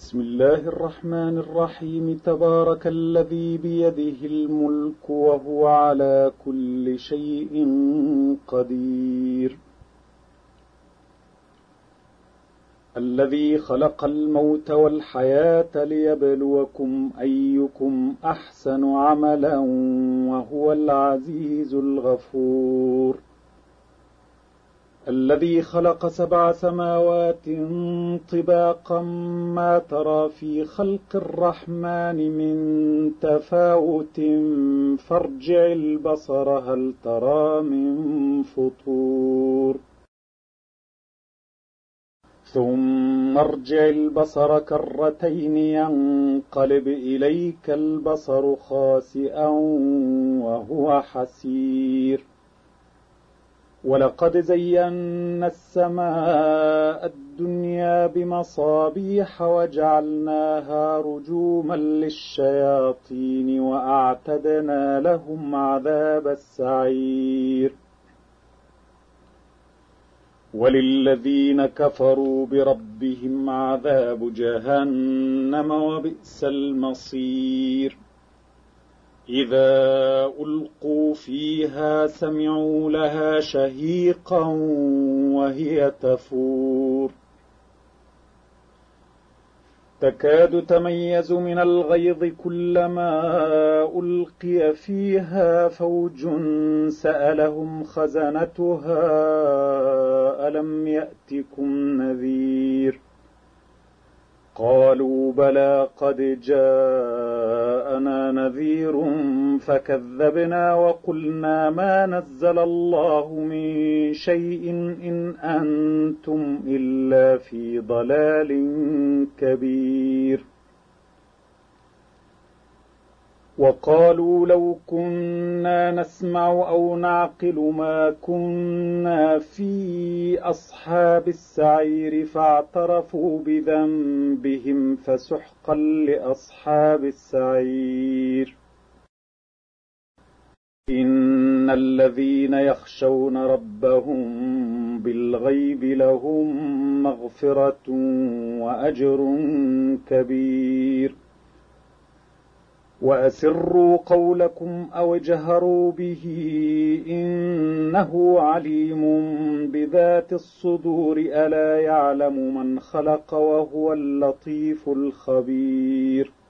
بسم الله الرحمن الرحيم. تبارك الذي بيده الملك وهو على كل شيء قدير. الذي خلق الموت والحياة ليبلوكم أيكم أحسن عملا وهو العزيز الغفور. الذي خلق 7 سماوات طباقا ما ترى في خلق الرحمن من تفاوت فارجع البصر هل ترى من فطور ثم ارجع البصر كرتين ينقلب إليك البصر خاسئا وهو حسير. ولقد زينا السماء الدنيا بمصابيح وجعلناها رجوما للشياطين وأعتدنا لهم عذاب السعير. وللذين كفروا بربهم عذاب جهنم وبئس المصير. إذا ألقوا فيها سمعوا لها شهيقا وهي تفور تكاد تميز من الغيظ كلما ألقي فيها فوج سألهم خزنتها ألم يأتكم نذير قالوا بلى قد جاءنا نذير فكذبنا وقلنا ما نزل الله من شيء إن أنتم إلا في ضلال كبير. وقالوا لو كنا نسمع أو نعقل ما كنا في أصحاب السعير فاعترفوا بذنبهم فسحقا لأصحاب السعير. إن الذين يخشون ربهم بالغيب لهم مغفرة وأجر كبير. وأسروا قولكم أو اجهروا به إنه عليم بذات الصدور ألا يعلم من خلق وهو اللطيف الخبير.